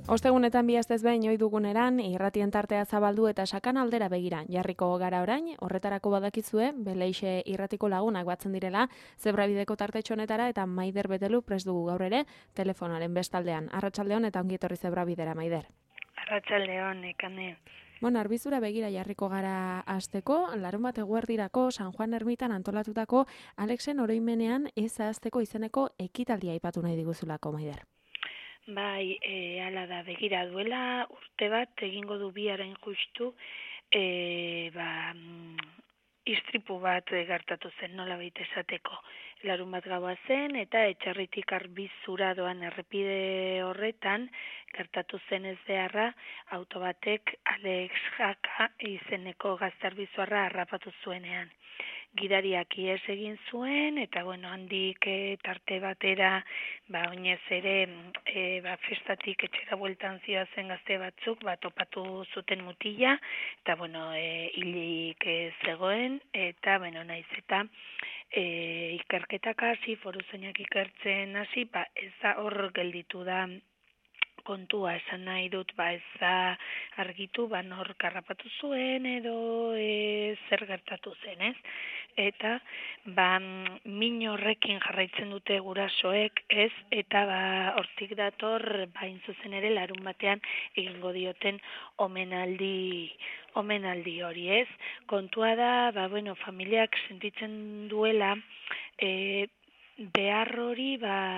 Ostegunetan bi astez behin ohi duguneran irratien tartea zabaldu eta sakan aldera begira jarriko gara orain, horretarako badakizue, Beleixe irratiko lagunak batzen direla, Zebrabideko tartetxo honetara eta Maider Betelu prest dugu gaur ere telefonaren bestaldean. Arratsaldeon eta ongi etorri Zebrabidera, Maider. Arratsaldeon, Ekane. Bueno, arbizura begira jarriko gara hasteko, larunbat eguerdirako San Juan ermitan antolatutako Alexen oroimenean ez ahazteko izeneko ekitaldia aipatu nahi diguzulako, Maider. Bai, hala da, begira duela urte bat egingo du biaren justu, istripu bat gertatu zen nola baita esateko. Larun bat gaua zen eta Etxarritik Arbizura doan errepide horretan gertatu zen ez beharra auto batek Alex Jaka izeneko gazte arbizorra harrapatu zuenean. Gidariak ihes egin zuen eta handik tarte batera oinez ere festatik etxera bueltan zihoazen gazte batzuk topatu zuten mutila eta hilik zegoen eta naiz eta ikerketak hasi, foruzainak ikertzen hasi, ez da hor gelditu da kontua, esan nahi dut, ez da argitu, nor karrapatu zuen edo zer gertatu zen, ez? Eta, min horrekin jarraitzen dute gurasoek, ez? Eta, hortik dator, hain zuzen ere, larun batean egingo dioten omenaldi hori, ez? Kontua da, familiak sentitzen duela, behar hori,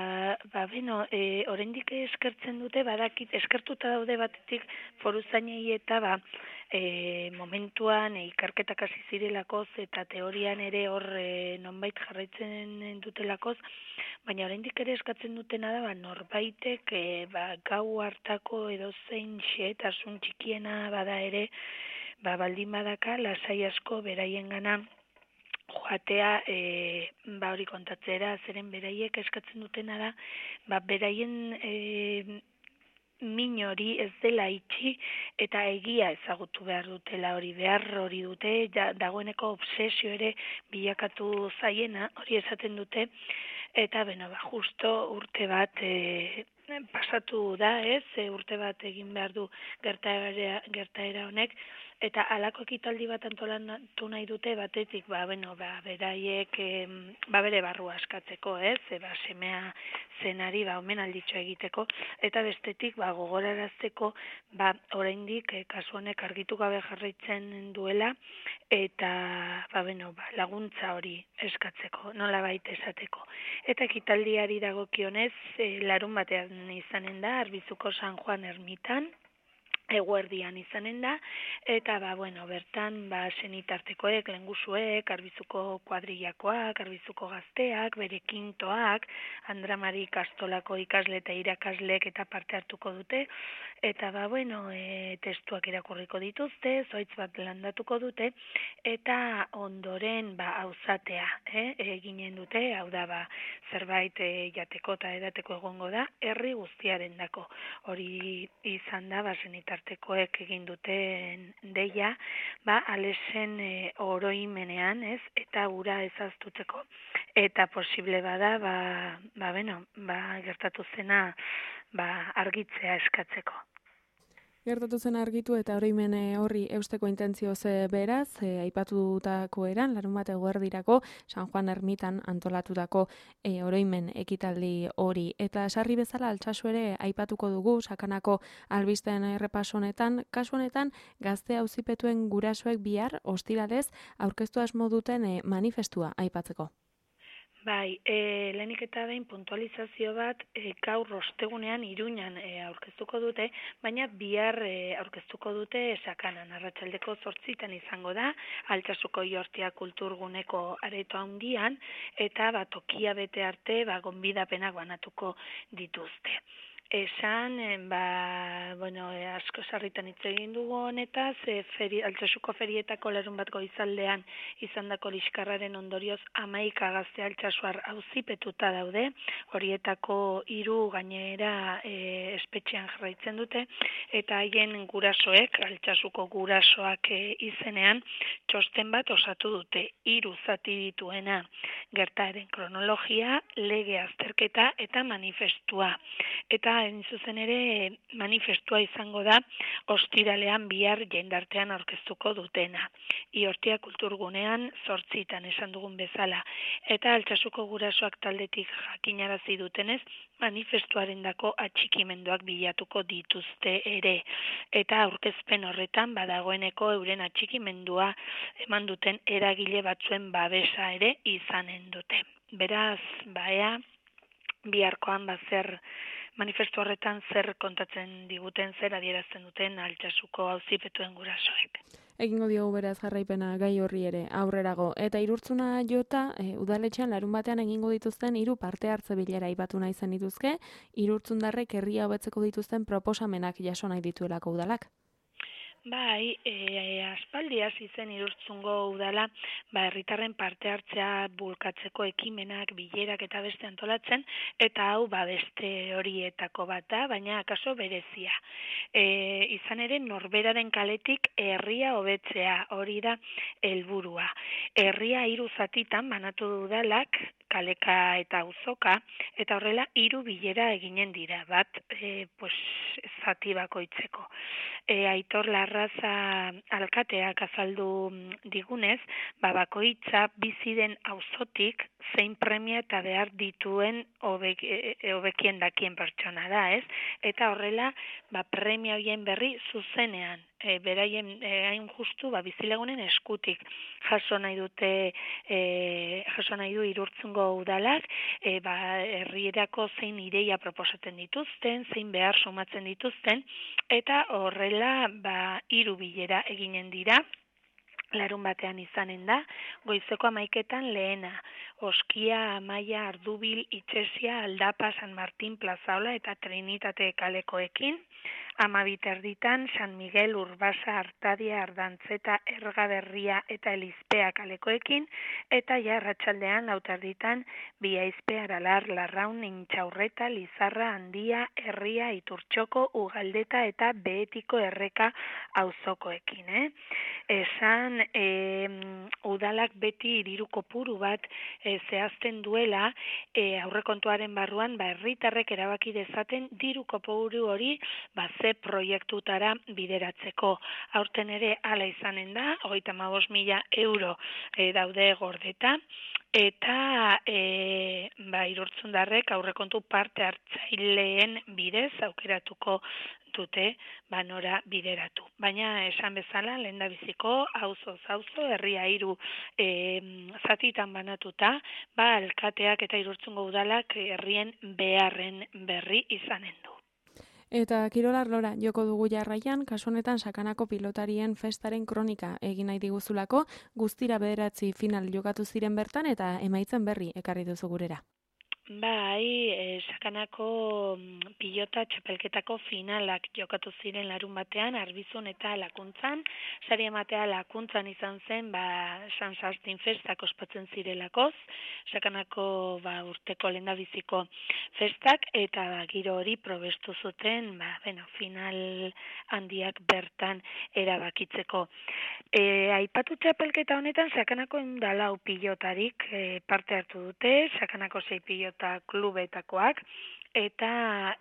oraindik eskertzen dute, badakit, eskertuta daude batetik foruzainei eta momentuan ikerketak hasi zirelakoz eta teorian ere hor nonbait jarraitzen dutelakoz, baina oraindik ere eskatzen dutena da, norbaitek gau hartako edozein xehetasun txikiena bada ere, baldin badaka lasai asko beraiengana joatea hori kontatzera, zeren beraiek eskatzen dutena da, beraien min hori ez dela itxi eta egia ezagutu behar dutela hori, behar hori dute, dagoeneko obsesio ere bilakatu zaiena, hori esaten dute, eta justo urte bat pasatu da, ez, urte bat egin behar du gertaera honek, eta halako ekitaldi bat antolatu nahi dute batetik, beraiek bere barrua askatzeko, ez, semea zenari omenalditxo egiteko, eta bestetik gogorarazteko oraindik kasu honek argitu gabe jarraitzen duela, eta laguntza hori eskatzeko, nolabait esateko. Eta ekitaldiari dagokionez, larun batean izanen da, Arbizuko San Juan ermitan, eguerdian izanen da, eta bertan senitartekoek, lehengusuek, Arbizuko kuadrillakoak, Arbizuko gazteak, bere kintoak, Andramari Kastolako ikasle eta irakasleek eta parte hartuko dute, eta testuak irakurriko dituzte, zoitz bat landatuko dute, eta ondoren auzatea eginen dute, hau da zerbait jateko eta edateko egongo da, herri guztiaren dako. Hori izan da, senitartekoek egin duten deia, Alexen oroimenean, ez, eta ura ezaztutzeko. Eta posible bada, gertatu zena, argitzea eskatzeko. Gertatu zen argitu eta oroimen horri eusteko intentzioz beraz, aipatutako eran, larun bat eguerdirako San Juan ermitan antolatutako oroimen ekitaldi hori. Eta sarri bezala Altsasu ere aipatuko dugu sakanako albisteen errepaso honetan, kasu honetan gazte auzipetuen gurasoek bihar ostiralez aurkeztu asmo duten manifestua aipatzeko. Lehenik eta behin puntualizazio bat gaur ostegunean Iruñan aurkeztuko dute, baina bihar aurkeztuko dute Sakanan, arratsaldeko 8 izango da, Altsasuko Iortia kulturguneko areto handian, eta tokia bete arte gonbidapenak banatuko dituzte. Esan, asko sarritan hitz egin dugu honetaz, Altsasuko ferietako larun bat goizaldean izandako liskarraren ondorioz 11 gazte altsasuar auzipetuta daude, horietako 3 gainera espetxean jarraitzen dute, eta haien gurasoek, Altsasuko gurasoak izenean, txosten bat osatu dute, 3 zati dituena, gertaeren kronologia, lege azterketa eta manifestua. Eta hain zuzen ere, manifestua izango da, ostiralean bihar jendartean aurkeztuko dutena. Iortia kulturgunean 8 esan dugun bezala. Eta Altsasuko gurasoak taldetik jakinarazi dutenez, manifestuarendako atxikimenduak bilatuko dituzte ere. Eta aurkezpen horretan badagoeneko euren atxikimendua eman duten eragile batzuen babesa ere izanen dute. Beraz, ea, biharkoan zer manifestu horretan zer kontatzen diguten, zer adierazten duten Altsasuko auzipetuen gurasoek. Egingo diogu beraz jarraipena gai horri ere aurrerago. Eta Irurtzuna jota, udaletxean larun batean egingo dituzten 3 parte hartze bilera aipatu nahi zen dituzke, Irurtzundarrek herria hobetzeko dituzten proposamenak jaso nahi dituelako udalak. Bai, aspaldi hasi zen Irurtzungo udala, herritarren parte hartzea bulkatzeko ekimenak, bilerak eta beste antolatzen, eta hau beste horietako bat da, baina akaso berezia. Izan ere norberaren kaletik herria hobetzea, hori da helburua. Herria 3 zatitan banatu udalak, kaleka eta auzoka, eta horrela 3 bilera eginen dira, bat zati bakoitzeko. Aitor Larraza alkateak azaldu digunez, bakoitza bizi den auzotik zein premia eta behar dituen hobekien dakien pertsona da, ez? Eta horrela, premia horien berri zuzenean, beraien hain justu bizilagunen eskutik jaso nahi du Irurtzungo udalak, herrierako zein ideia proposatzen dituzten, zein behar somatzen dituzten, eta horrela 3 bilera eginen dira. Larun batean izanen da, goizeko 11etan lehena, Oskia, Amaia, Ardubil, Itxesia, Aldapa, San Martin, Plazaola eta Trinitate kalekoekin, 12 San Miguel, Urbasa, Artadia, Ardantzeta, Ergaberria eta Elizpea kalekoekin, eta arratsaldean 4 Biaizpe, Aralar, Larraun, Intxaurreta, Lizarra, Handia, Herria, Iturtxoko, Ugaldeta eta Behetiko Erreka auzokoekin. Esan udalak beti diru kopuru bat zehazten duela, aurrekontuaren barruan herritarrek erabaki dezaten diru kopuru hori ze proiektutara bideratzeko. Aurten ere hala izanen da, 35.000 euro daude gordeta, eta Irurtzundarrek aurrekontu parte hartzaileen bidez aukeratuko dute nora bideratu. Baina esan bezala, lehendabiziko, auzoz auzo, herria 3 zatitan banatuta, alkateak eta Irurtzungo udalak herrien beharren berri izanen du. Eta kirolar lora, joko dugu jarraian, kasu honetan Sakanako pilotarien festaren kronika egin nahi diguzulako, guztira 9 final jokatu ziren bertan eta emaitzen berri ekarri duzu gurera. Bai, Sakanako pilota txapelketako finalak jokatu ziren larun batean, Arbizun eta Lakuntzan. Sari ematea Lakuntzan izan zen, San Sastin festak ospatzen zirelakoz, Sakanako urteko lehendabiziko festak, eta giro hori probestu zuten, final handiak bertan erabakitzeko. Aipatu txapelketa honetan, Sakanako 4 pilotarik parte hartu dute, Sakanako 6 pilota klubetakoak, eta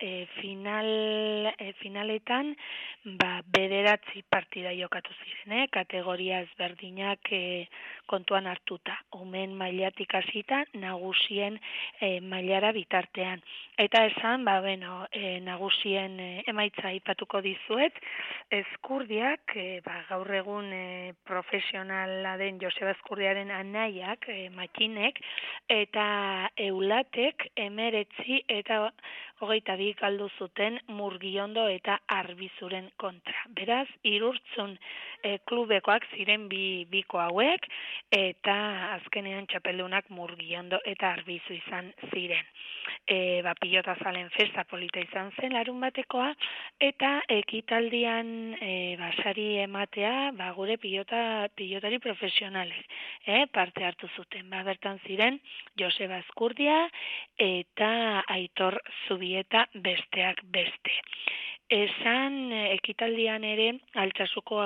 finaletan 9 partida jokatu ziren, kategoria ezberdinak kontuan hartuta, umen mailatik hasita nagusien mailara bitartean. Eta esan, nagusien emaitza aipatuko dizuet, Ezkurdiak, gaur egun profesionala den Joseba Ezkurdiaren anaiak, Makinek, eta Eulatek 19 eta 22 galdu zuten Murgiondo eta Arbizuren kontra. Beraz, Irurtzun klubekoak ziren biko hauek, eta azkenean txapeldunak Murgiondo eta Arbizu izan ziren. Pilota zalen festa polita izan zen larun batekoa, eta ekitaldian sari ematea gure pilotari profesionalek parte hartu zuten. Bertan ziren Joseba Ezkurdia eta Aitor Zubieta besteak beste. Esan ekitaldian ere Altsasuko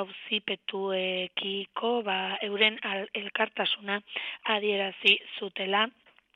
auzipetuekiko euren elkartasuna adierazi zutela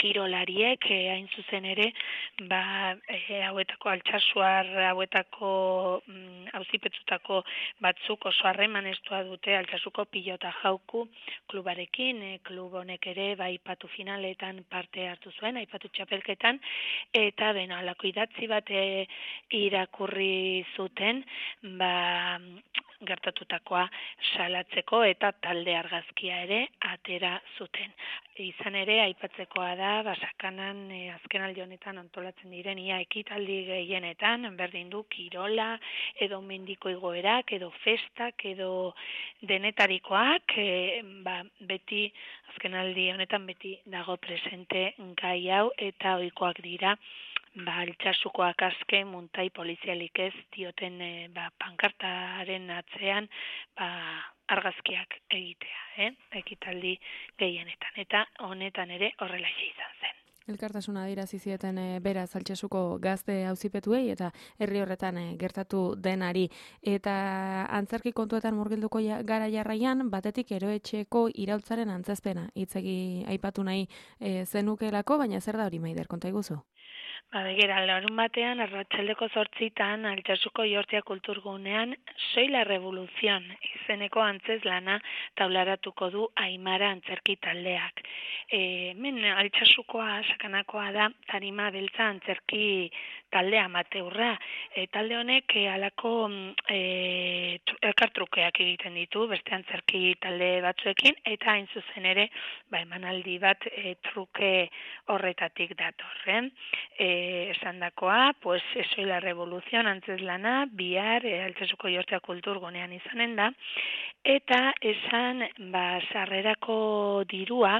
kirolariek hain zuzen ere hauetako Altsasuar hauetako auzipetutako batzuk oso harremanestua dute Altsasuko pilota jauku klubarekin, klub honek ere aipatu finaletan parte hartu zuen, aipatu txapelketan, eta halako idatzi bat irakurri zuten, gertatutakoa salatzeko eta talde argazkia ere atera zuten. Izan ere, aipatzekoa da, Sakanan azken aldi honetan antolatzen diren ia ekitaldi gehienetan, berdin du kirola, edo mendiko igoerak, edo festak, edo denetarikoak, beti, azken aldi honetan beti dago presente gai hau, eta ohikoak dira, Altsasukoak aske muntai polizialik ez dioten pankartaren atzean argazkiak egitea, ekitaldi gehienetan. Eta honetan ere horrelaxe izan zen. Elkartasuna adierazi zieten beraz Altsasuko gazte auzipetuei eta herri horretan gertatu denari. Eta antzerki kontuetan murgilduko gara jarraian, batetik Eroetxeko iraultzaren antzezpena. Hitzegi aipatu nahi zenukelako, baina zer da hori, Maider, konta iguzu? Begira, larun batean, arratsaldeko 8:00 Altsasuko Ihortia kulturgunean Soy la Revolución izeneko antzezlana taularatuko du Aimara antzerki taldeak. Hemen Altsasukoa, Sakanakoa da Tarima Beltza antzerki taldea amateurra. Talde honek halako elkartrukeak egiten ditu beste antzerki talde batzuekin, eta hain zuzen ere emanaldi bat truke horretatik datorren. Esandakoa, Soy la Revolución antzezlana bihar Altsasuko Ihortia kulturgunean izanen da, eta esan sarrerako dirua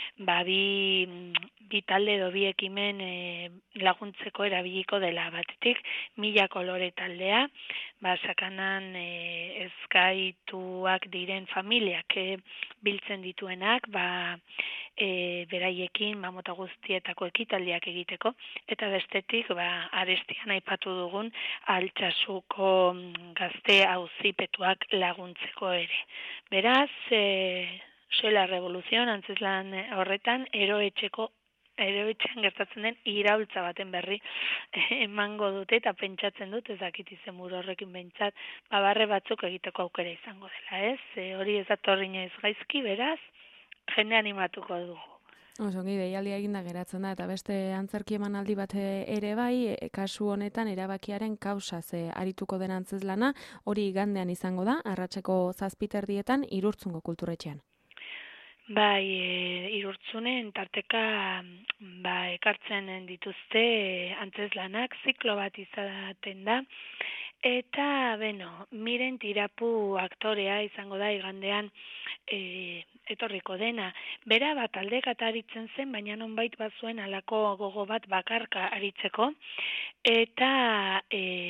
bi talde edo bi ekimen laguntzeko erabiliko dela. Batetik 1000 kolore taldea, Sakanan ezgaituak diren familiak biltzen dituenak, beraiekin mota guztietako ekitaldiak egiteko, eta bestetik arestian aipatu dugun Altsasuko gazte auzipetuak laguntzeko ere. Beraz, Soy la Revolución antzezlan horretan Eroetxean gertatzen den iraultza baten berri emango dute, eta pentsatzen dut, ezakit izenburu horrekin behintzat, barre batzuk egiteko aukera izango dela, ez? Hori ez dator inoiz gaizki, beraz, jende animatuko dugu. Osongi, deialdia eginda geratzen da, eta beste antzerki emanaldi bat ere bai, kasu honetan erabakiaren kausaz arituko den antzezlana, hori igandean izango da, arratseko 7:00 Irurtzungo kulturetxean. Irurtzunen tarteka ekartzen dituzte antzezlanak, ziklo bat izaten da, eta, Miren Tirapu aktorea izango da igandean etorriko dena. Bera taldeka aritzen zen, baina nonbait bazuen halako gogo bat bakarka aritzeko, eta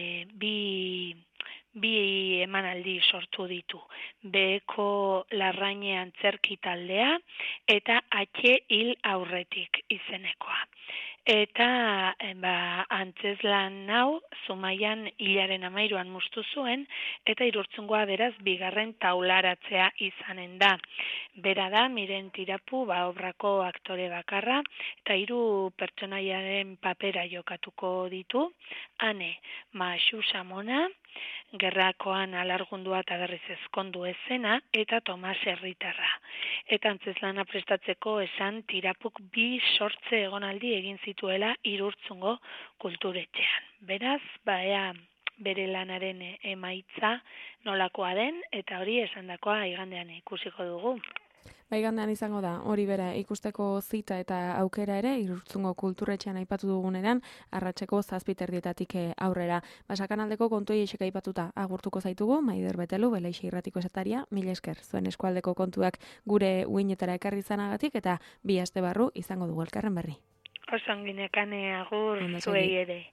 bi emanaldi sortu ditu. Beheko Larraine antzerki taldea eta Atxe hil aurretik izenekoa. Eta antzezlan hau Zumaian hilaren 13an mustu zuen, eta Irurtzungoa beraz bigarren taularatzea izanen da. Bera da Miren Tirapu obrako aktore bakarra, eta 3 pertsonaiaren papera jokatuko ditu. Ane, Maxu Samona, gerrakoan alargundua eta berriz ezkondu ezena, eta Tomas Herritarra. Eta antzezlana prestatzeko esan Tirapuk 2 sortze egonaldi egin zituela Irurtzungo kulturetxean. Beraz, ea bere lanaren emaitza nolakoa den, eta hori esandakoa igandean ikusiko dugu. Igandean izango da, hori bera, ikusteko zita eta aukera ere, Irurtzungo kulturetxean aipatu duguneran, arratseko 7:00 aurrera. Sakanaldeko kontuei esek aipatuta agurtuko zaitugu, Maider Betelu, Beleixe Irratiko esataria, mila esker, zuen eskualdeko kontuak gure uinetara ekarri zanagatik, eta 2 aste barru izango dugu elkarren berri. Osonginekane agur zuei ere.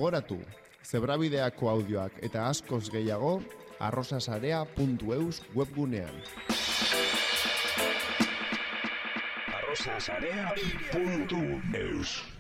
gogoratu, zebrabideako audioak eta askoz gehiago arrosasarea.eus webgunean. arrosasarea.eus